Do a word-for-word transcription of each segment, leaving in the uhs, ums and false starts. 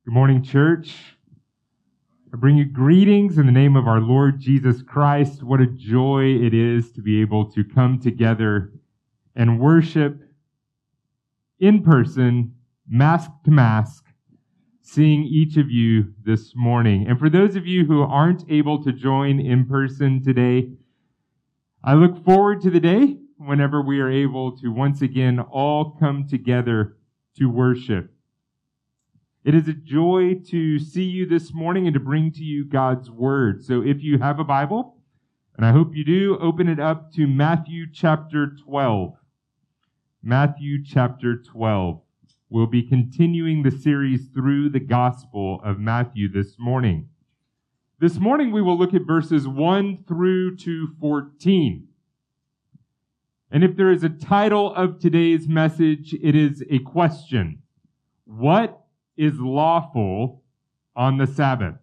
Good morning, church. I bring you greetings in the name of our Lord Jesus Christ. What a joy it is to be able to come together and worship in person, mask to mask, seeing each of you this morning. And for those of you who aren't able to join in person today, I look forward to the day whenever we are able to once again all come together to worship. It is a joy to see you this morning and to bring to you God's Word. So if you have a Bible, and I hope you do, open it up to Matthew chapter twelve. Matthew chapter twelve. We'll be continuing the series through the Gospel of Matthew this morning. This morning we will look at verses one through to fourteen. And if there is a title of today's message, it is a question. What is lawful on the Sabbath?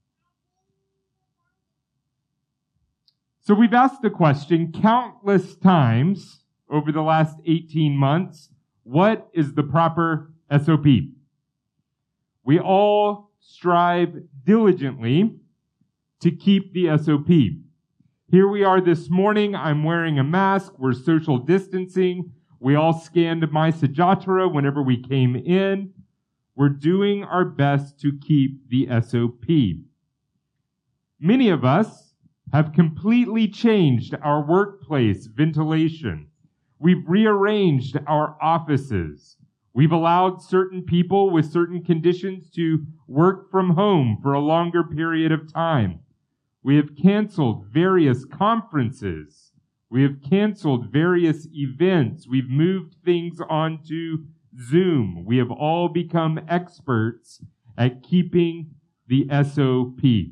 So we've asked the question countless times over the last eighteen months, what is the proper S O P? We all strive diligently to keep the S O P. Here we are this morning, I'm wearing a mask, we're social distancing, we all scanned my Sajatra whenever we came in. We're doing our best to keep the S O P. Many of us have completely changed our workplace ventilation. We've rearranged our offices. We've allowed certain people with certain conditions to work from home for a longer period of time. We have canceled various conferences. We have canceled various events. We've moved things onto Zoom. We have all become experts at keeping the S O P.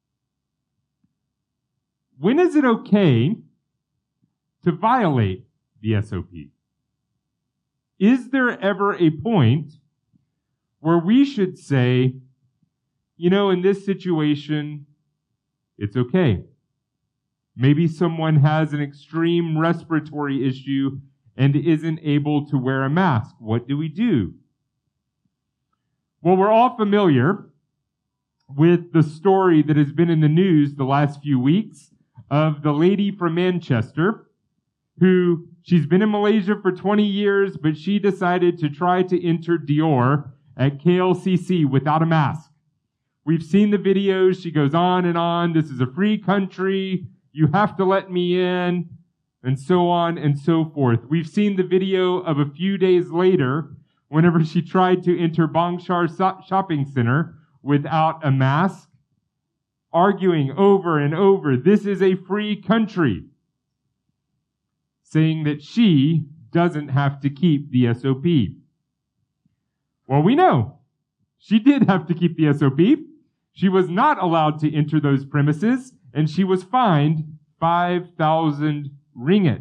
When is it okay to violate the S O P? Is there ever a point where we should say, you know, in this situation, it's okay. Maybe someone has an extreme respiratory issue and isn't able to wear a mask. What do we do? Well, we're all familiar with the story that has been in the news the last few weeks of the lady from Manchester who, she's been in Malaysia for twenty years, but she decided to try to enter Dior at K L C C without a mask. We've seen the videos. She goes on and on. This is a free country. You have to let me in. And so on and so forth. We've seen the video of a few days later, whenever she tried to enter Bangshar Shopping Center without a mask, arguing over and over, this is a free country, saying that she doesn't have to keep the S O P. Well, we know she did have to keep the S O P. She was not allowed to enter those premises, and she was fined five thousand ringgit.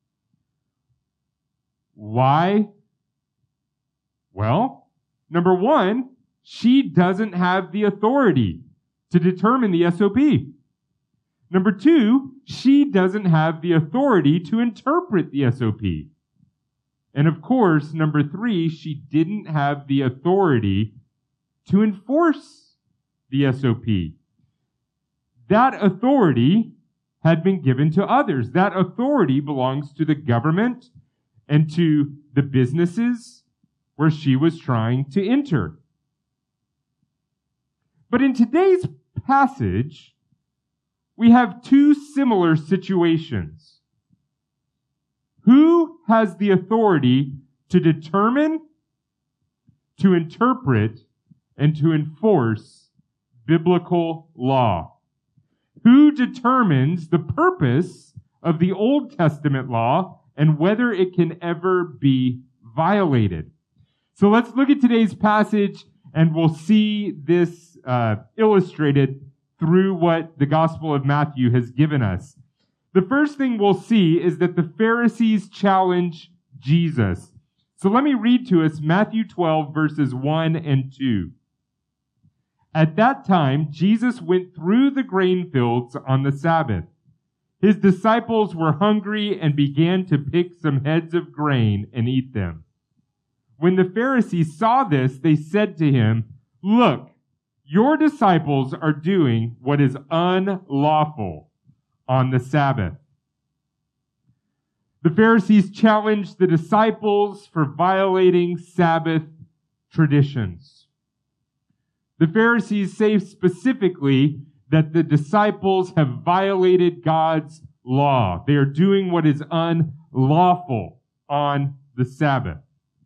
Why? Well, number one, she doesn't have the authority to determine the S O P. Number two, she doesn't have the authority to interpret the S O P. And of course, number three, she didn't have the authority to enforce the S O P. That authority had been given to others. That authority belongs to the government and to the businesses where she was trying to enter. But in today's passage, we have two similar situations. Who has the authority to determine, to interpret, and to enforce biblical law? Who determines the purpose of the Old Testament law and whether it can ever be violated? So let's look at today's passage and we'll see this uh, illustrated through what the Gospel of Matthew has given us. The first thing we'll see is that the Pharisees challenge Jesus. So let me read to us Matthew twelve verses one and two. At that time, Jesus went through the grain fields on the Sabbath. His disciples were hungry and began to pick some heads of grain and eat them. When the Pharisees saw this, they said to him, Look, your disciples are doing what is unlawful on the Sabbath. The Pharisees challenged the disciples for violating Sabbath traditions. The Pharisees say specifically that the disciples have violated God's law. They are doing what is unlawful on the Sabbath.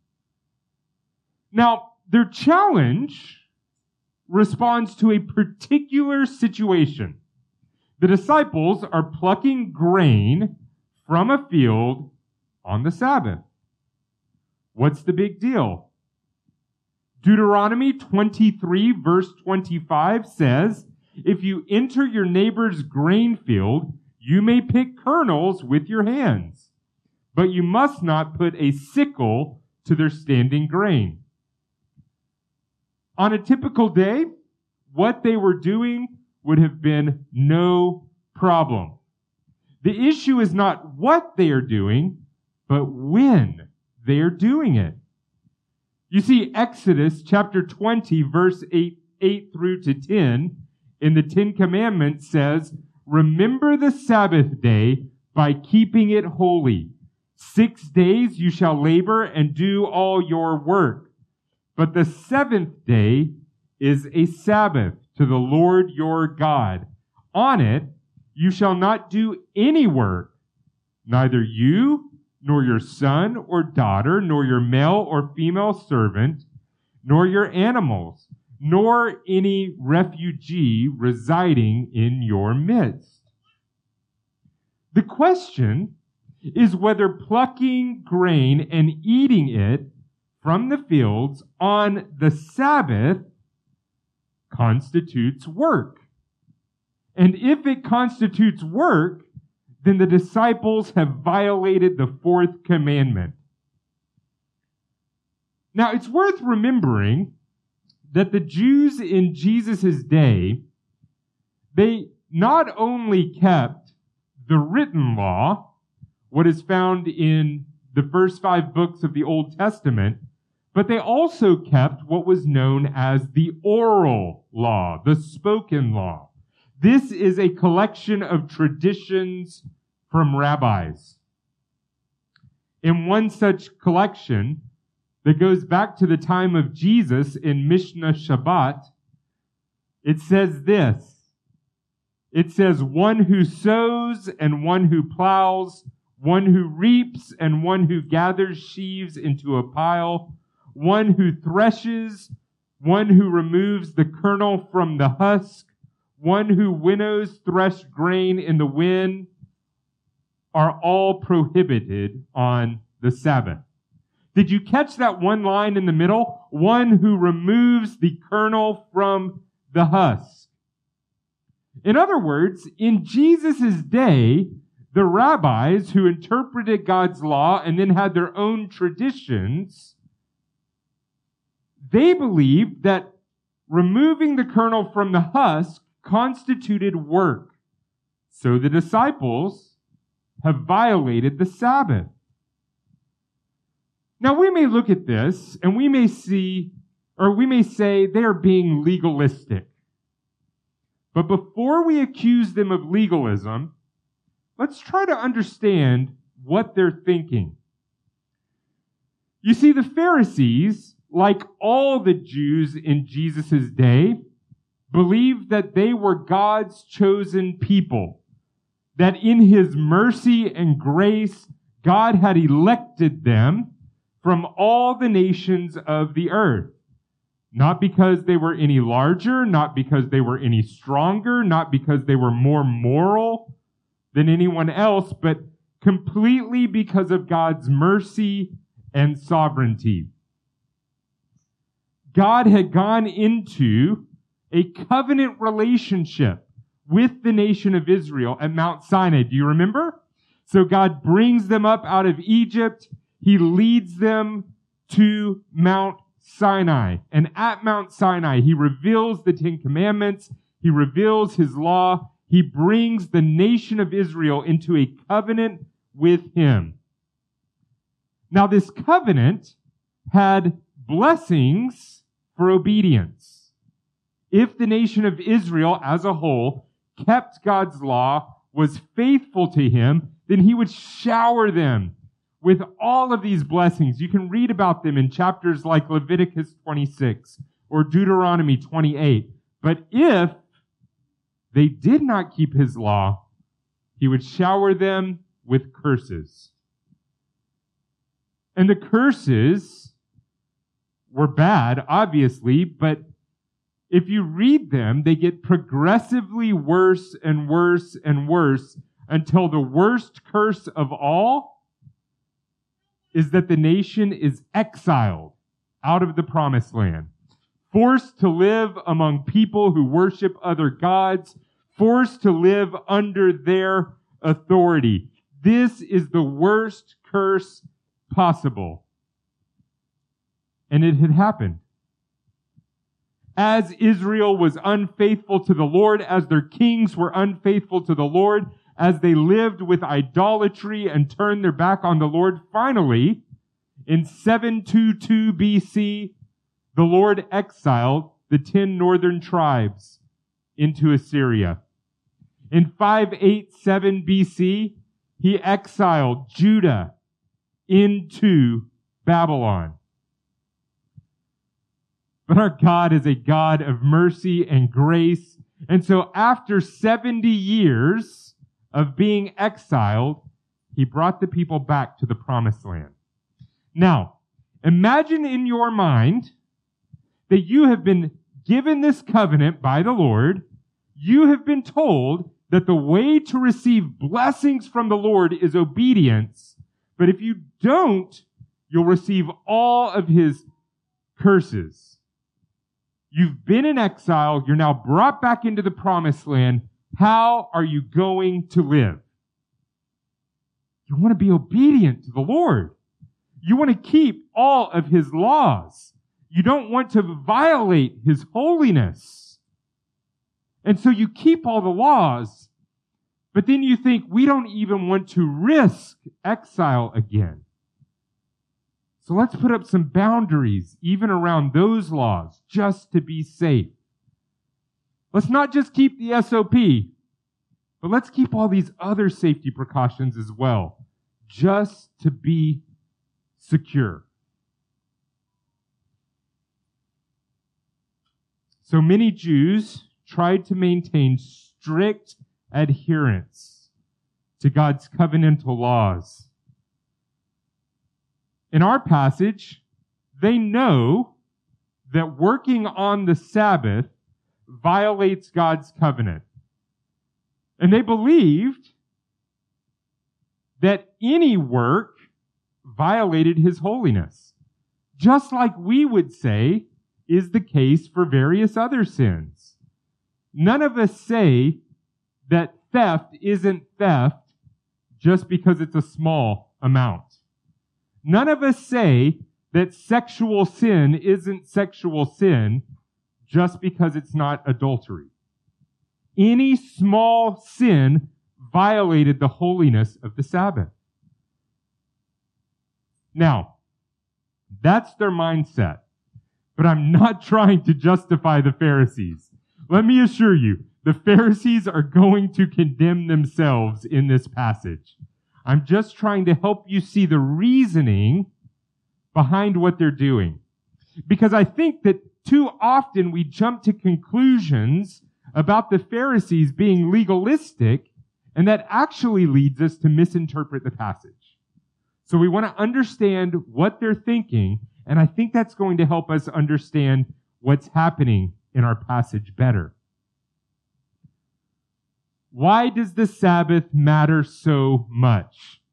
Now, their challenge responds to a particular situation. The disciples are plucking grain from a field on the Sabbath. What's the big deal? Deuteronomy twenty-three, verse twenty-five says, "If you enter your neighbor's grain field, you may pick kernels with your hands, but you must not put a sickle to their standing grain." On a typical day, what they were doing would have been no problem. The issue is not what they are doing, but when they are doing it. You see, Exodus chapter twenty, verse eight, eight through to ten, in the Ten Commandments says, "Remember the Sabbath day by keeping it holy. Six days you shall labor and do all your work. But the seventh day is a Sabbath to the Lord your God. On it you shall not do any work, neither you, nor your son or daughter, nor your male or female servant, nor your animals, nor any refugee residing in your midst." The question is whether plucking grain and eating it from the fields on the Sabbath constitutes work. And if it constitutes work, then the disciples have violated the fourth commandment. Now, it's worth remembering that the Jews in Jesus' day, they not only kept the written law, what is found in the first five books of the Old Testament, but they also kept what was known as the oral law, the spoken law. This is a collection of traditions from rabbis. In one such collection that goes back to the time of Jesus in Mishnah Shabbat, it says this. It says, "One who sows and one who plows, one who reaps and one who gathers sheaves into a pile, one who threshes, one who removes the kernel from the husk, one who winnows threshed grain in the wind, are all prohibited on the Sabbath." Did you catch that one line in the middle? One who removes the kernel from the husk. In other words, in Jesus' day, the rabbis who interpreted God's law and then had their own traditions, they believed that removing the kernel from the husk constituted work. So the disciples have violated the Sabbath. Now we may look at this and we may see, or we may say they are being legalistic. But before we accuse them of legalism, let's try to understand what they're thinking. You see, the Pharisees, like all the Jews in Jesus' day, believed that they were God's chosen people, that in His mercy and grace, God had elected them from all the nations of the earth. Not because they were any larger, not because they were any stronger, not because they were more moral than anyone else, but completely because of God's mercy and sovereignty. God had gone into a covenant relationship with the nation of Israel at Mount Sinai. Do you remember? So God brings them up out of Egypt. He leads them to Mount Sinai. And at Mount Sinai, He reveals the Ten Commandments. He reveals His law. He brings the nation of Israel into a covenant with Him. Now, this covenant had blessings for obedience. if the nation of Israel as a whole kept God's law, was faithful to him, then he would shower them with all of these blessings. You can read about them in chapters like Leviticus twenty-six or Deuteronomy twenty-eight. But if they did not keep his law, he would shower them with curses. And the curses were bad, obviously, but if you read them, they get progressively worse and worse and worse until the worst curse of all is that the nation is exiled out of the promised land, forced to live among people who worship other gods, forced to live under their authority. This is the worst curse possible. And it had happened. As Israel was unfaithful to the Lord, as their kings were unfaithful to the Lord, as they lived with idolatry and turned their back on the Lord, finally, in seven twenty-two B C, the Lord exiled the ten northern tribes into Assyria. In five eighty-seven B C, he exiled Judah into Babylon. But our God is a God of mercy and grace. And so after seventy years of being exiled, he brought the people back to the promised land. Now, imagine in your mind that you have been given this covenant by the Lord. You have been told that the way to receive blessings from the Lord is obedience. But if you don't, you'll receive all of his curses. You've been in exile. You're now brought back into the promised land. How are you going to live? You want to be obedient to the Lord. You want to keep all of his laws. You don't want to violate his holiness. And so you keep all the laws, but then you think, we don't even want to risk exile again. So let's put up some boundaries, even around those laws, just to be safe. Let's not just keep the S O P, but let's keep all these other safety precautions as well, just to be secure. So many Jews tried to maintain strict adherence to God's covenantal laws. In our passage, they know that working on the Sabbath violates God's covenant. And they believed that any work violated his holiness, just like we would say is the case for various other sins. None of us say that theft isn't theft just because it's a small amount. None of us say that sexual sin isn't sexual sin just because it's not adultery. Any small sin violated the holiness of the Sabbath. Now, that's their mindset. But I'm not trying to justify the Pharisees. Let me assure you, the Pharisees are going to condemn themselves in this passage. I'm just trying to help you see the reasoning behind what they're doing. Because I think that too often we jump to conclusions about the Pharisees being legalistic, and that actually leads us to misinterpret the passage. So we want to understand what they're thinking, and I think that's going to help us understand what's happening in our passage better. Why does the Sabbath matter so much?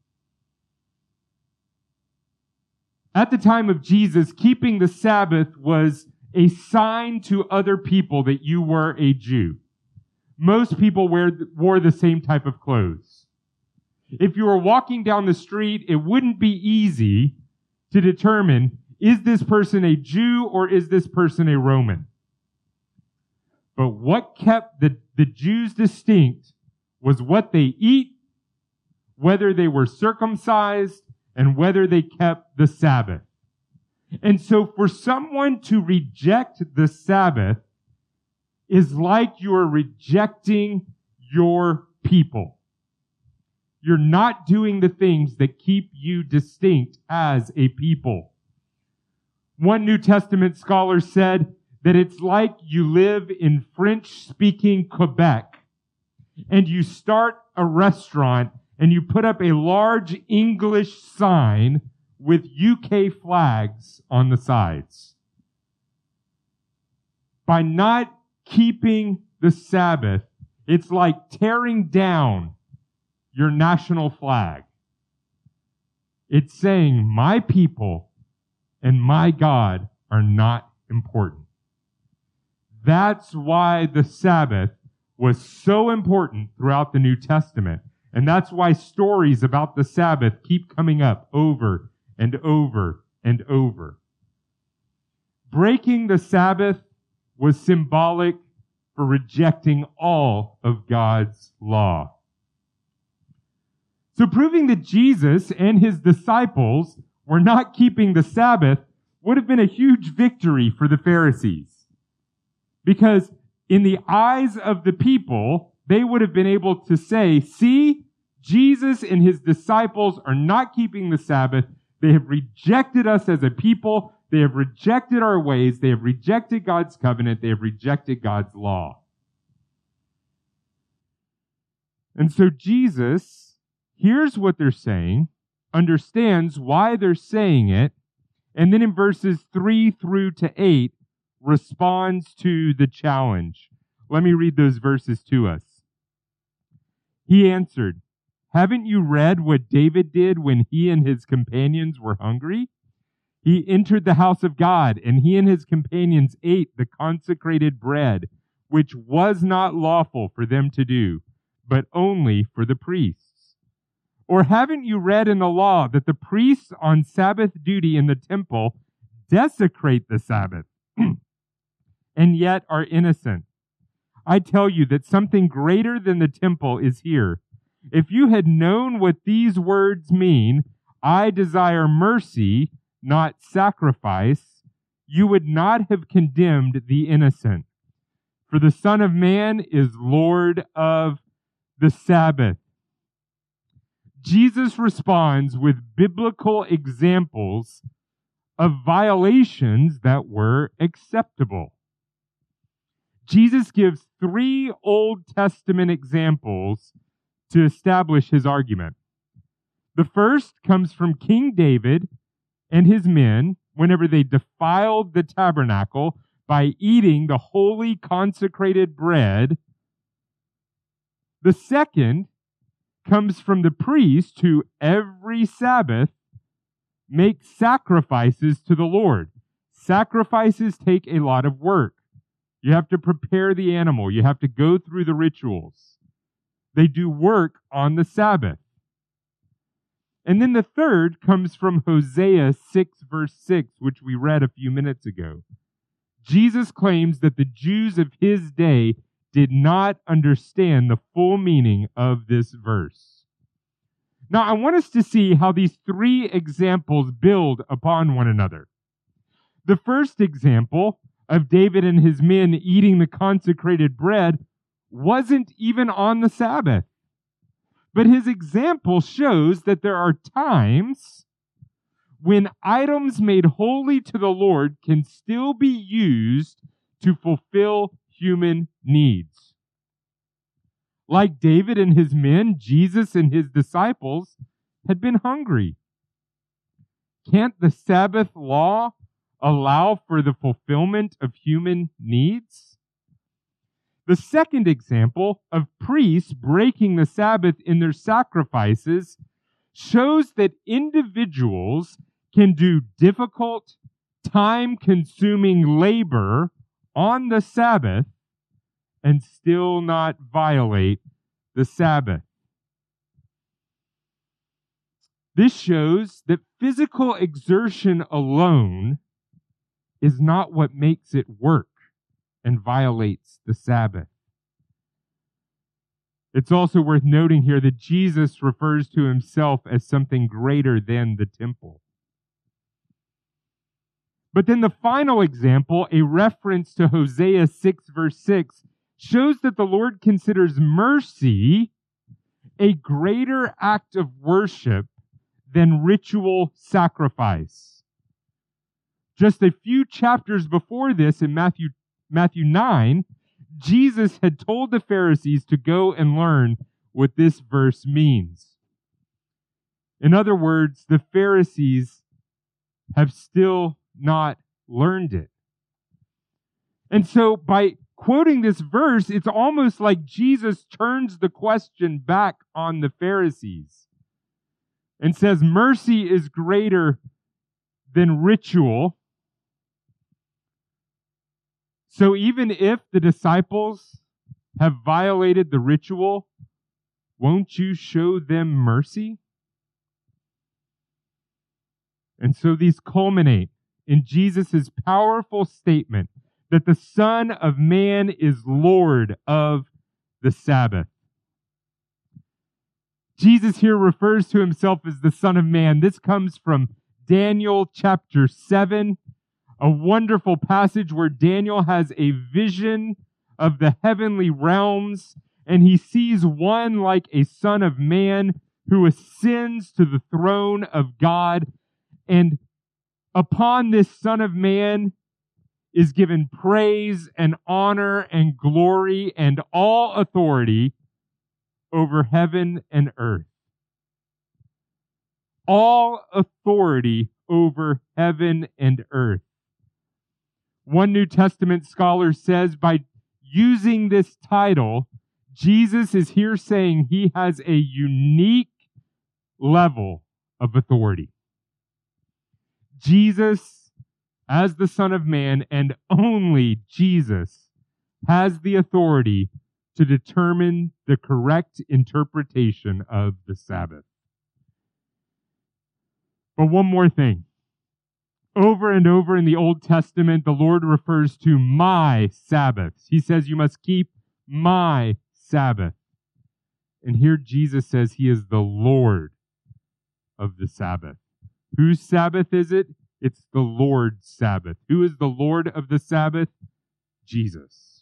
At the time of Jesus, keeping the Sabbath was a sign to other people that you were a Jew. Most people wear, wore the same type of clothes. If you were walking down the street, it wouldn't be easy to determine, is this person a Jew or is this person a Roman? But what kept the, the Jews distinct was what they eat, whether they were circumcised, and whether they kept the Sabbath. And so for someone to reject the Sabbath is like you are rejecting your people. You're not doing the things that keep you distinct as a people. One New Testament scholar said that it's like you live in French-speaking Quebec and you start a restaurant and you put up a large English sign with U K flags on the sides. By not keeping the Sabbath, it's like tearing down your national flag. It's saying my people and my God are not important. That's why the Sabbath was so important throughout the New Testament. And that's why stories about the Sabbath keep coming up over and over and over. Breaking the Sabbath was symbolic for rejecting all of God's law. So proving that Jesus and his disciples were not keeping the Sabbath would have been a huge victory for the Pharisees. Because in the eyes of the people, they would have been able to say, see, Jesus and his disciples are not keeping the Sabbath. They have rejected us as a people. They have rejected our ways. They have rejected God's covenant. They have rejected God's law. And so Jesus hears what they're saying, understands why they're saying it, and then in verses three through to eight, responds to the challenge. Let me read those verses to us. He answered, haven't you read what David did when he and his companions were hungry? He entered the house of God, and he and his companions ate the consecrated bread, which was not lawful for them to do, but only for the priests. Or haven't you read in the law that the priests on Sabbath duty in the temple desecrate the Sabbath, and yet are innocent? I tell you that something greater than the temple is here. If you had known what these words mean, I desire mercy, not sacrifice, you would not have condemned the innocent. For the Son of Man is Lord of the Sabbath. Jesus responds with biblical examples of violations that were acceptable. Jesus gives three Old Testament examples to establish his argument. The first comes from King David and his men whenever they defiled the tabernacle by eating the holy consecrated bread. The second comes from the priest who every Sabbath makes sacrifices to the Lord. Sacrifices take a lot of work. You have to prepare the animal. You have to go through the rituals. They do work on the Sabbath. And then the third comes from Hosea six, verse six, which we read a few minutes ago. Jesus claims that the Jews of his day did not understand the full meaning of this verse. Now, I want us to see how these three examples build upon one another. The first example of David and his men eating the consecrated bread wasn't even on the Sabbath. But his example shows that there are times when items made holy to the Lord can still be used to fulfill human needs. Like David and his men, Jesus and his disciples had been hungry. Can't the Sabbath law allow for the fulfillment of human needs? The second example of priests breaking the Sabbath in their sacrifices shows that individuals can do difficult, time-consuming labor on the Sabbath and still not violate the Sabbath. This shows that physical exertion alone is not what makes it work and violates the Sabbath. It's also worth noting here that Jesus refers to himself as something greater than the temple. But then the final example, a reference to Hosea six, verse six, shows that the Lord considers mercy a greater act of worship than ritual sacrifice. Just a few chapters before this, in Matthew, Matthew nine, Jesus had told the Pharisees to go and learn what this verse means. In other words, the Pharisees have still not learned it. And so by quoting this verse, it's almost like Jesus turns the question back on the Pharisees and says, mercy is greater than ritual. So even if the disciples have violated the ritual, won't you show them mercy? And so these culminate in Jesus' powerful statement that the Son of Man is Lord of the Sabbath. Jesus here refers to himself as the Son of Man. This comes from Daniel chapter seven, a wonderful passage where Daniel has a vision of the heavenly realms, and he sees one like a Son of Man who ascends to the throne of God. And upon this Son of Man is given praise and honor and glory and all authority over heaven and earth. All authority over heaven and earth. One New Testament scholar says by using this title, Jesus is here saying he has a unique level of authority. Jesus, as the Son of Man, and only Jesus, has the authority to determine the correct interpretation of the Sabbath. But one more thing. Over and over in the Old Testament, the Lord refers to my Sabbaths. He says, you must keep my Sabbath. And here Jesus says he is the Lord of the Sabbath. Whose Sabbath is it? It's the Lord's Sabbath. Who is the Lord of the Sabbath? Jesus.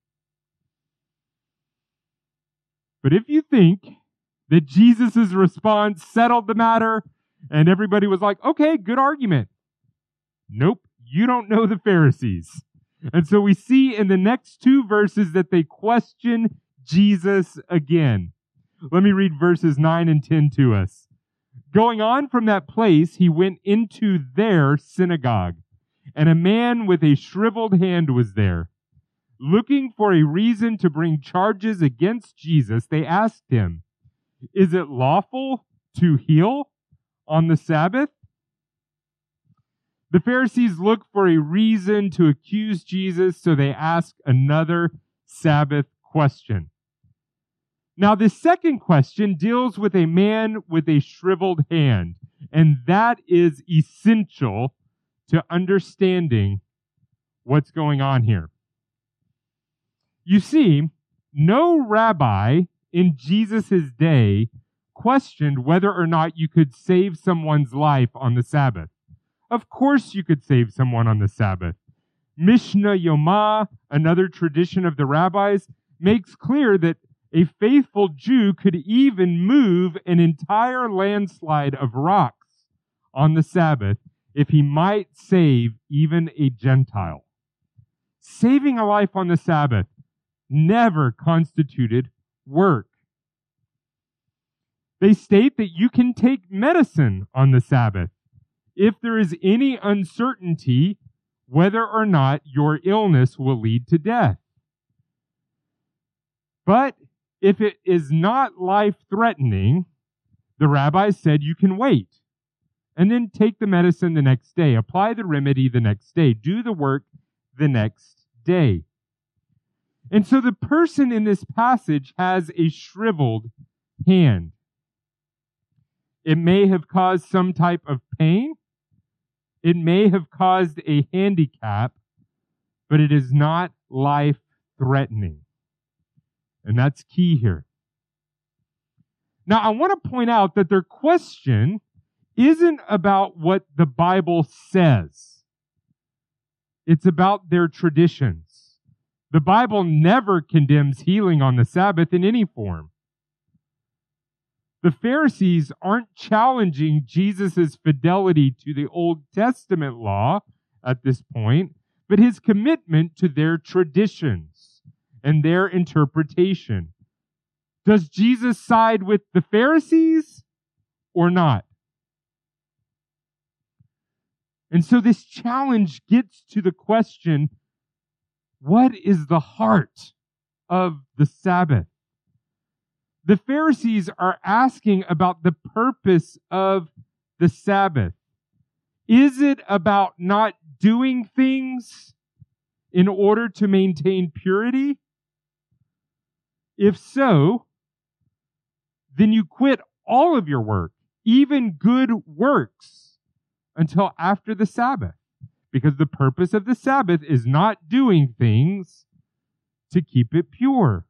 But if you think that Jesus' response settled the matter and everybody was like, okay, good argument. Nope, you don't know the Pharisees. And so we see in the next two verses that they question Jesus again. Let me read verses nine and ten to us. Going on from that place, he went into their synagogue, and a man with a shriveled hand was there. Looking for a reason to bring charges against Jesus, they asked him, is it lawful to heal on the Sabbath? The Pharisees look for a reason to accuse Jesus, so they ask another Sabbath question. Now, the second question deals with a man with a shriveled hand, and that is essential to understanding what's going on here. You see, no rabbi in Jesus' day questioned whether or not you could save someone's life on the Sabbath. Of course you could save someone on the Sabbath. Mishnah Yomah, another tradition of the rabbis, makes clear that a faithful Jew could even move an entire landslide of rocks on the Sabbath if he might save even a Gentile. Saving a life on the Sabbath never constituted work. They state that you can take medicine on the Sabbath if there is any uncertainty whether or not your illness will lead to death. But if it is not life-threatening, the rabbis said you can wait and then take the medicine the next day, apply the remedy the next day, do the work the next day. And so the person in this passage has a shriveled hand. It may have caused some type of pain. It may have caused a handicap, but it is not life-threatening. And that's key here. Now, I want to point out that their question isn't about what the Bible says. It's about their traditions. The Bible never condemns healing on the Sabbath in any form. The Pharisees aren't challenging Jesus' fidelity to the Old Testament law at this point, but his commitment to their traditions and their interpretation. Does Jesus side with the Pharisees or not? And so this challenge gets to the question, what is the heart of the Sabbath? The Pharisees are asking about the purpose of the Sabbath. Is it about not doing things in order to maintain purity? If so, then you quit all of your work, even good works, until after the Sabbath, because the purpose of the Sabbath is not doing things to keep it pure.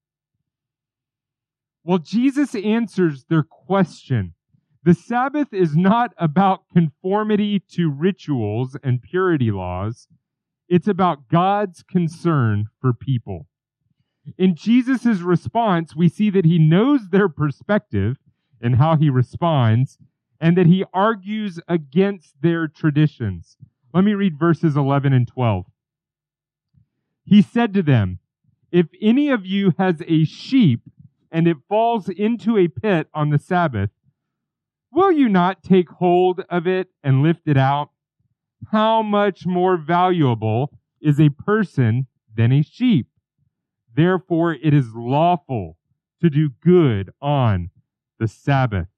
Well, Jesus answers their question. The Sabbath is not about conformity to rituals and purity laws. It's about God's concern for people. In Jesus' response, we see that he knows their perspective and how he responds, and that he argues against their traditions. Let me read verses eleven and twelve. He said to them, "If any of you has a sheep and it falls into a pit on the Sabbath, will you not take hold of it and lift it out? How much more valuable is a person than a sheep? Therefore, it is lawful to do good on the Sabbath."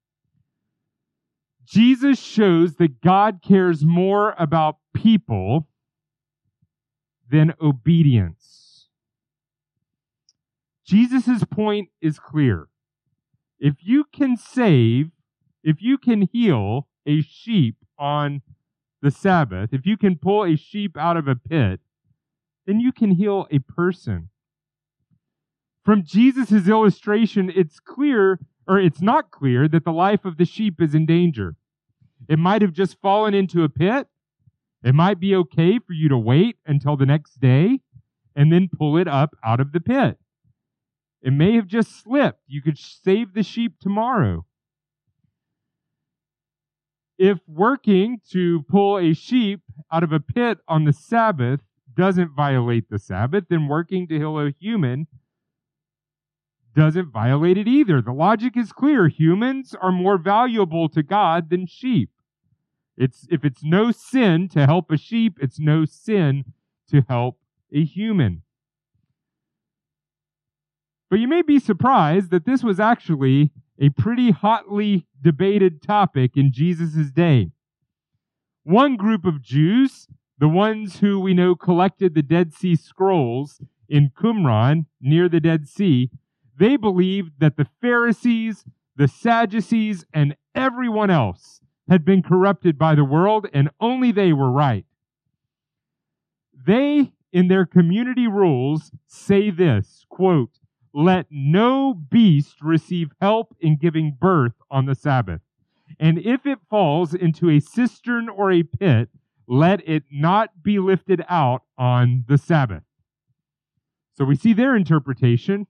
Jesus shows that God cares more about people than obedience. Jesus' point is clear. If you can save, if you can heal a sheep on the Sabbath, if you can pull a sheep out of a pit, then you can heal a person. From Jesus' illustration, it's clear, or it's not clear, that the life of the sheep is in danger. It might have just fallen into a pit. It might be okay for you to wait until the next day and then pull it up out of the pit. It may have just slipped. You could save the sheep tomorrow. If working to pull a sheep out of a pit on the Sabbath doesn't violate the Sabbath, then working to heal a human doesn't violate it either. The logic is clear. Humans are more valuable to God than sheep. It's, if it's no sin to help a sheep, it's no sin to help a human. But you may be surprised that this was actually a pretty hotly debated topic in Jesus' day. One group of Jews, the ones who we know collected the Dead Sea Scrolls in Qumran near the Dead Sea, they believed that the Pharisees, the Sadducees, and everyone else had been corrupted by the world, and only they were right. They, in their community rules, say this, quote, "Let no beast receive help in giving birth on the Sabbath. And if it falls into a cistern or a pit, let it not be lifted out on the Sabbath." So we see their interpretation.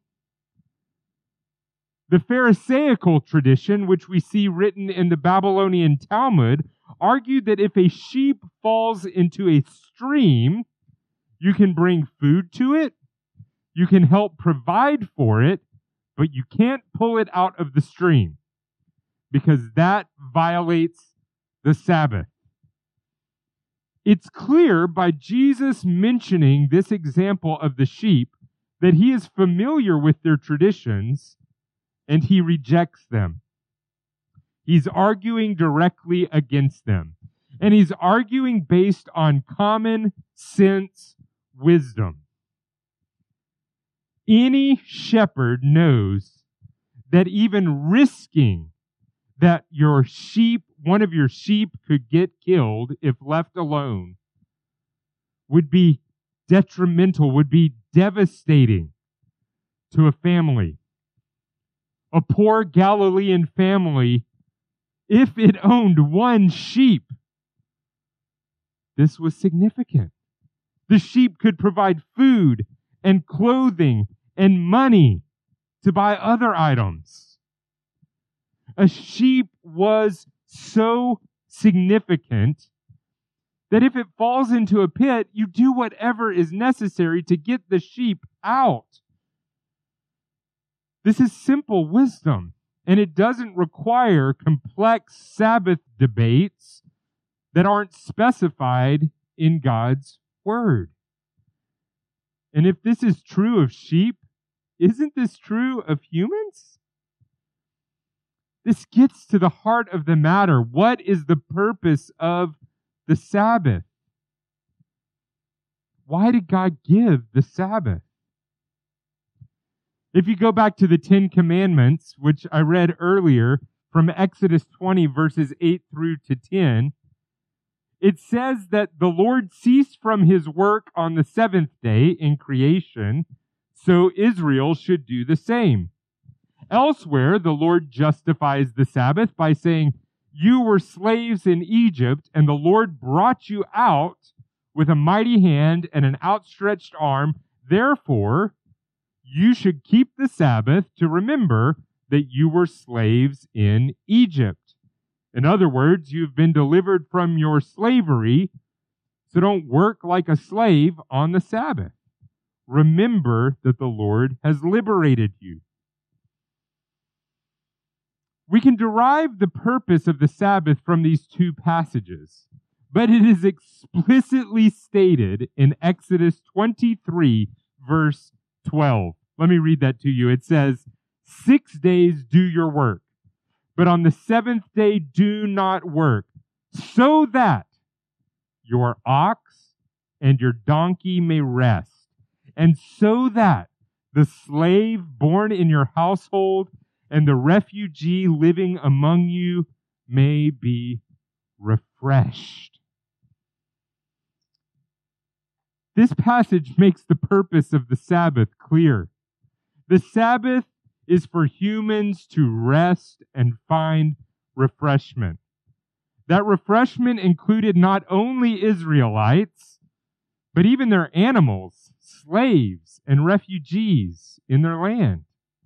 The Pharisaical tradition, which we see written in the Babylonian Talmud, argued that if a sheep falls into a stream, you can bring food to it, you can help provide for it, but you can't pull it out of the stream because that violates the Sabbath. It's clear by Jesus mentioning this example of the sheep that he is familiar with their traditions and he rejects them. He's arguing directly against them. And he's arguing based on common sense wisdom. Any shepherd knows that even risking that your sheep, one of your sheep could get killed if left alone, would be detrimental, would be devastating to a family. A poor Galilean family, if it owned one sheep, this was significant. The sheep could provide food and clothing and money to buy other items. A sheep was so significant that if it falls into a pit, you do whatever is necessary to get the sheep out. This is simple wisdom, and it doesn't require complex Sabbath debates that aren't specified in God's Word. And if this is true of sheep, isn't this true of humans? This gets to the heart of the matter. What is the purpose of the Sabbath? Why did God give the Sabbath? If you go back to the Ten Commandments, which I read earlier from Exodus twenty, verses eight through to ten, it says that the Lord ceased from his work on the seventh day in creation, so Israel should do the same. Elsewhere, the Lord justifies the Sabbath by saying, "You were slaves in Egypt, and the Lord brought you out with a mighty hand and an outstretched arm. Therefore, you should keep the Sabbath to remember that you were slaves in Egypt." In other words, you've been delivered from your slavery, so don't work like a slave on the Sabbath. Remember that the Lord has liberated you. We can derive the purpose of the Sabbath from these two passages, but it is explicitly stated in Exodus twenty-three, verse twelve. Let me read that to you. It says, "Six days do your work, but on the seventh day do not work, so that your ox and your donkey may rest, and so that the slave born in your household and the refugee living among you may be refreshed." This passage makes the purpose of the Sabbath clear. The Sabbath is for humans to rest and find refreshment. That refreshment included not only Israelites, but even their animals, slaves, and refugees in their land.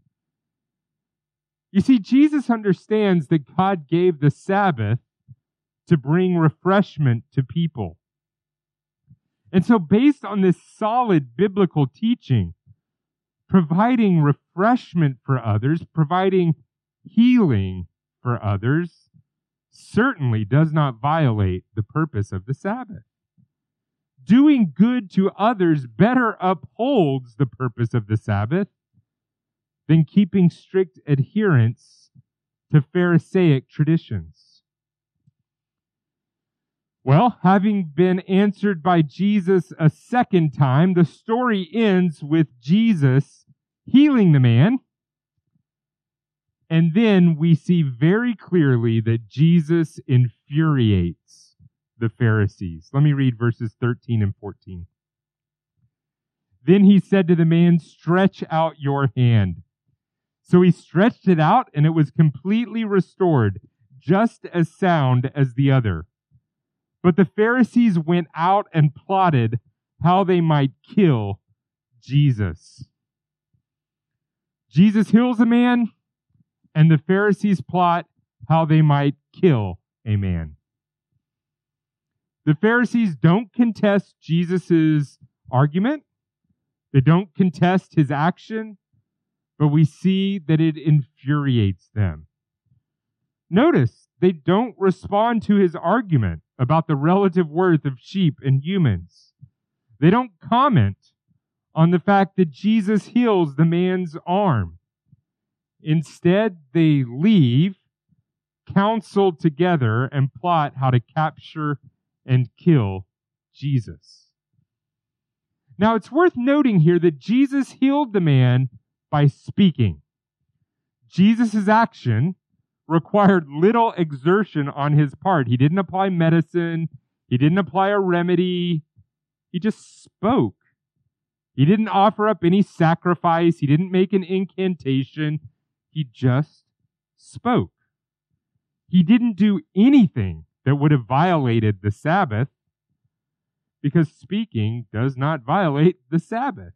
You see, Jesus understands that God gave the Sabbath to bring refreshment to people. And so based on this solid biblical teaching, providing refreshment for others, providing healing for others, certainly does not violate the purpose of the Sabbath. Doing good to others better upholds the purpose of the Sabbath than keeping strict adherence to Pharisaic traditions. Well, having been answered by Jesus a second time, the story ends with Jesus healing the man. And then we see very clearly that Jesus infuriates the Pharisees. Let me read verses thirteen and fourteen. "Then he said to the man, 'Stretch out your hand.' So he stretched it out, and it was completely restored, just as sound as the other. But the Pharisees went out and plotted how they might kill Jesus." Jesus heals a man, and the Pharisees plot how they might kill a man. The Pharisees don't contest Jesus' argument. They don't contest his action, but we see that it infuriates them. Notice, they don't respond to his argument about the relative worth of sheep and humans. They don't comment on the fact that Jesus heals the man's arm. Instead, they leave, counsel together, and plot how to capture and kill Jesus. Now, it's worth noting here that Jesus healed the man by speaking. Jesus' action required little exertion on his part. He didn't apply medicine. He didn't apply a remedy. He just spoke. He didn't offer up any sacrifice. He didn't make an incantation. He just spoke. He didn't do anything that would have violated the Sabbath. because speaking does not violate the Sabbath.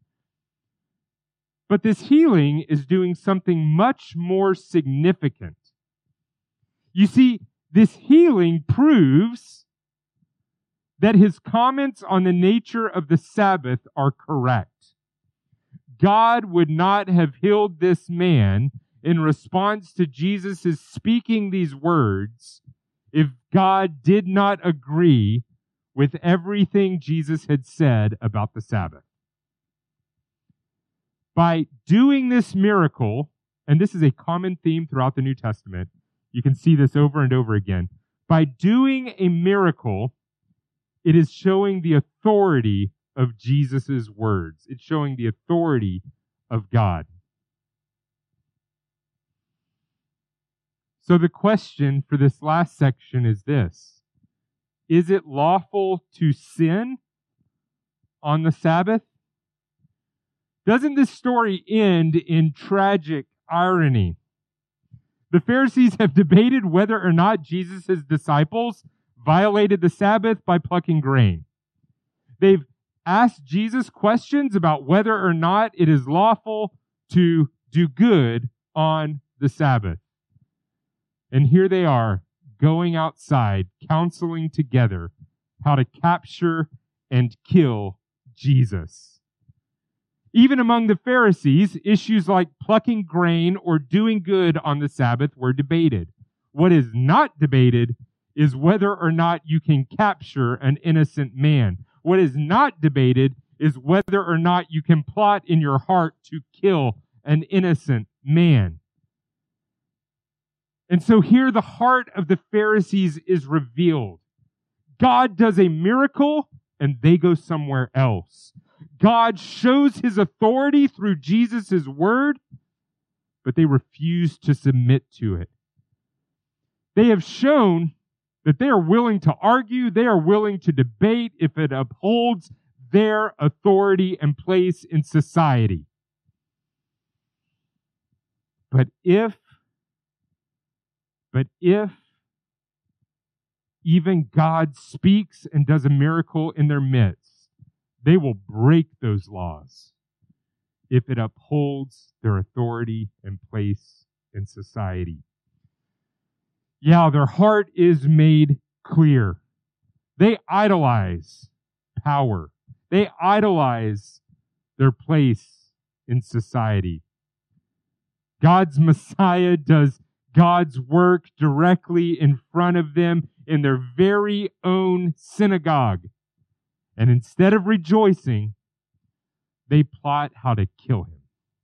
But this healing is doing something much more significant. You see, this healing proves that his comments on the nature of the Sabbath are correct. God would not have healed this man in response to Jesus' speaking these words if God did not agree with everything Jesus had said about the Sabbath. By doing this miracle, and this is a common theme throughout the New Testament, you can see this over and over again. By doing a miracle, it is showing the authority of Jesus' words. It's showing the authority of God. So the question for this last section is this: is it lawful to sin on the Sabbath? Doesn't this story end in tragic irony? The Pharisees have debated whether or not Jesus' disciples violated the Sabbath by plucking grain. They've asked Jesus questions about whether or not it is lawful to do good on the Sabbath. And here they are, going outside, counseling together how to capture and kill Jesus. Even among the Pharisees, issues like plucking grain or doing good on the Sabbath were debated. What is not debated is whether or not you can capture an innocent man. What is not debated is whether or not you can plot in your heart to kill an innocent man. And so here the heart of the Pharisees is revealed. God does a miracle and they go somewhere else. God shows his authority through Jesus' word, but they refuse to submit to it. They have shown that they are willing to argue, they are willing to debate if it upholds their authority and place in society. But if, but if even God speaks and does a miracle in their midst, they will break those laws if it upholds their authority and place in society. Yeah, their heart is made clear. They idolize power. They idolize their place in society. God's Messiah does God's work directly in front of them in their very own synagogue. And instead of rejoicing, they plot how to kill him.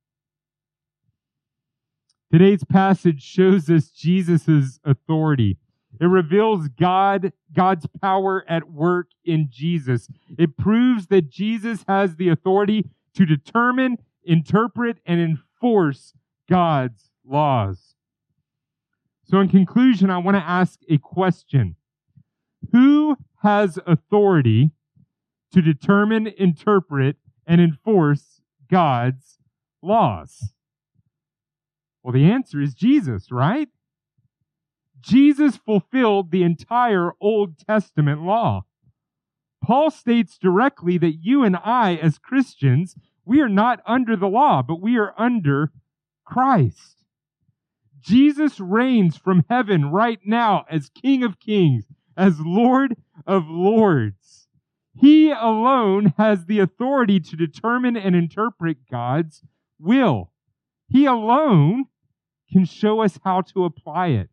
Today's passage shows us Jesus' authority. It reveals God, God's power at work in Jesus. It proves that Jesus has the authority to determine, interpret, and enforce God's laws. So in conclusion, I want to ask a question. Who has authority to determine, interpret, and enforce God's laws? Well, the answer is Jesus, right? Jesus fulfilled the entire Old Testament law. Paul states directly that you and I, as Christians, we are not under the law, but we are under Christ. Jesus reigns from heaven right now as King of Kings, as Lord of Lords. He alone has the authority to determine and interpret God's will. He alone can show us how to apply it.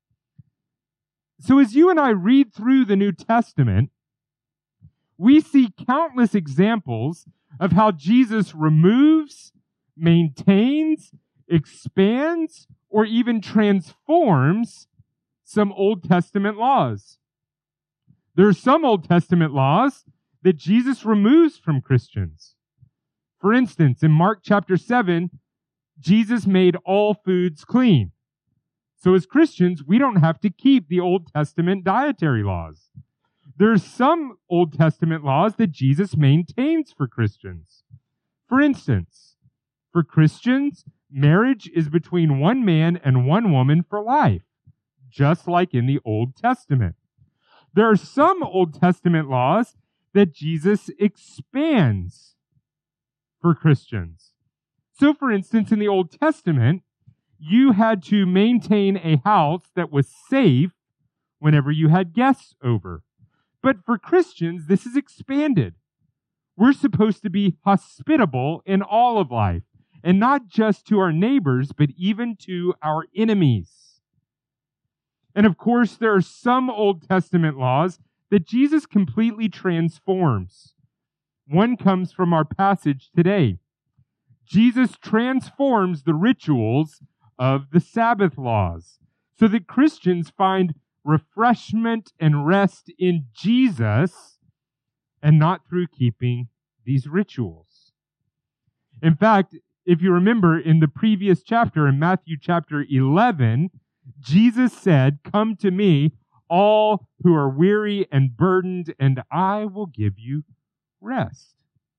So as you and I read through the New Testament, we see countless examples of how Jesus removes, maintains, expands, or even transforms some Old Testament laws. There are some Old Testament laws that Jesus removes from Christians. For instance, in Mark chapter seven, Jesus made all foods clean. So as Christians, we don't have to keep the Old Testament dietary laws. There are some Old Testament laws that Jesus maintains for Christians. For instance, for Christians, marriage is between one man and one woman for life, just like in the Old Testament. There are some Old Testament laws that Jesus expands for Christians. So, for instance, in the Old Testament, you had to maintain a house that was safe whenever you had guests over. But for Christians, this is expanded. We're supposed to be hospitable in all of life, and not just to our neighbors, but even to our enemies. And of course, there are some Old Testament laws that Jesus completely transforms. One comes from our passage today. Jesus transforms the rituals of the Sabbath laws so that Christians find refreshment and rest in Jesus and not through keeping these rituals. In fact, if you remember in the previous chapter, in Matthew chapter eleven, Jesus said, "Come to me, all who are weary and burdened, and I will give you rest."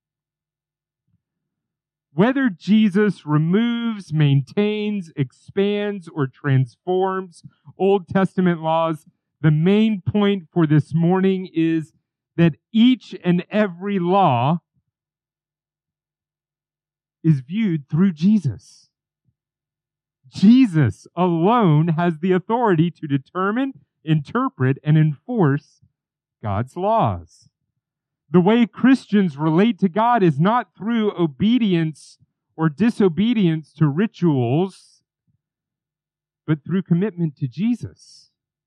Whether Jesus removes, maintains, expands, or transforms Old Testament laws, the main point for this morning is that each and every law is viewed through Jesus. Jesus alone has the authority to determine, interpret, and enforce God's laws. The way Christians relate to God is not through obedience or disobedience to rituals, but through commitment to Jesus.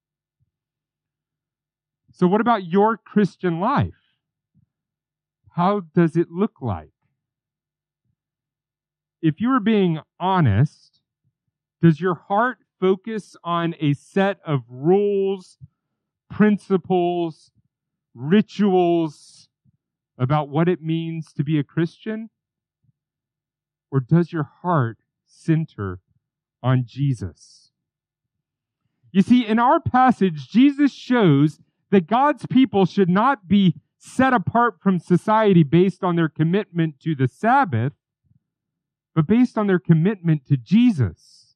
So what about your Christian life? How does it look like? If you are being honest, does your heart focus on a set of rules, principles, rituals about what it means to be a Christian? Or does your heart center on Jesus? You see, in our passage, Jesus shows that God's people should not be set apart from society based on their commitment to the Sabbath, but based on their commitment to Jesus.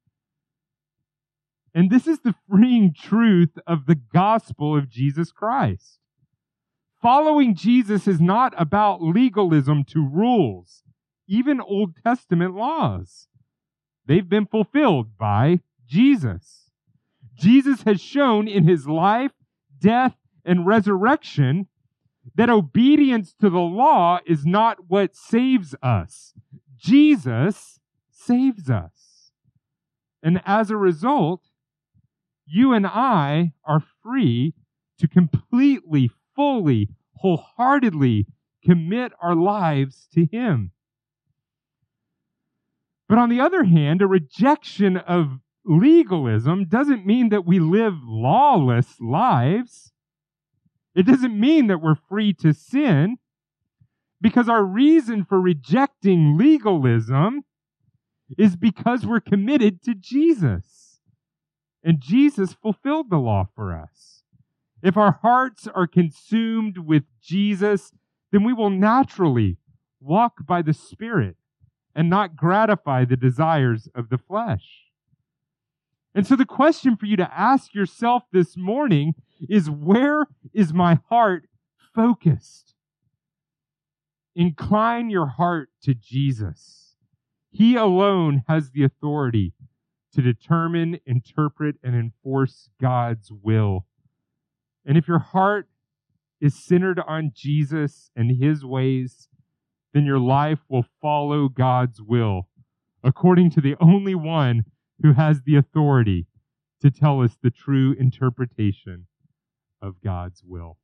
And this is the freeing truth of the gospel of Jesus Christ. Following Jesus is not about legalism to rules, even Old Testament laws. They've been fulfilled by Jesus. Jesus has shown in his life, death, and resurrection that obedience to the law is not what saves us. Jesus saves us. And as a result, you and I are free to completely, fully, wholeheartedly commit our lives to him. But on the other hand, a rejection of legalism doesn't mean that we live lawless lives. It doesn't mean that we're free to sin, because our reason for rejecting legalism is because we're committed to Jesus. And Jesus fulfilled the law for us. If our hearts are consumed with Jesus, then we will naturally walk by the Spirit and not gratify the desires of the flesh. And so the question for you to ask yourself this morning is, where is my heart focused? Incline your heart to Jesus. He alone has the authority to determine, interpret, and enforce God's will. And if your heart is centered on Jesus and his ways, then your life will follow God's will, according to the only one who has the authority to tell us the true interpretation of God's will.